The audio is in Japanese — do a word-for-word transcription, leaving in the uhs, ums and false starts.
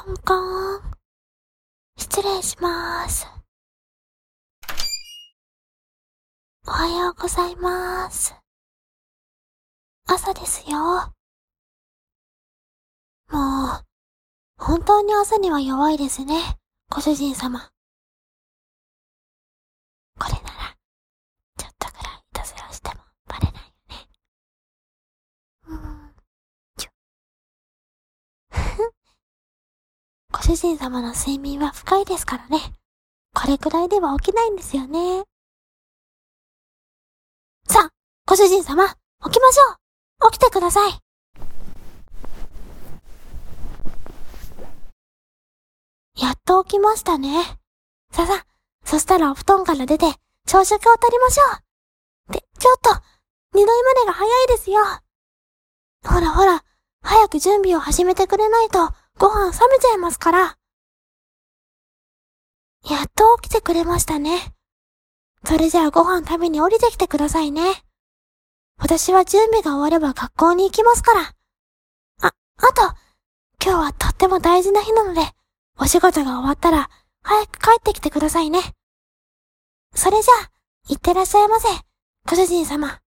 コンコン。失礼します。おはようございます。朝ですよ。もう、本当に朝には弱いですね、ご主人様。これなら、ちょっとぐらいいたずらしてもバレないよね。うーん、ちょ。ご主人様の睡眠は深いですからね。これくらいでは起きないんですよね。さあ、ご主人様、起きましょう。起きてください。やっと起きましたね。さあさあ、そしたらお布団から出て、朝食をとりましょう。って、ちょっと、二度までが早いですよ。ほらほら、早く準備を始めてくれないと、ご飯冷めちゃいますから。やっと起きてくれましたね。それじゃあご飯食べに降りてきてくださいね。私は準備が終われば学校に行きますから。あ、あと、今日はとっても大事な日なので、お仕事が終わったら、早く帰ってきてくださいね。それじゃあ、いってらっしゃいませ、ご主人様。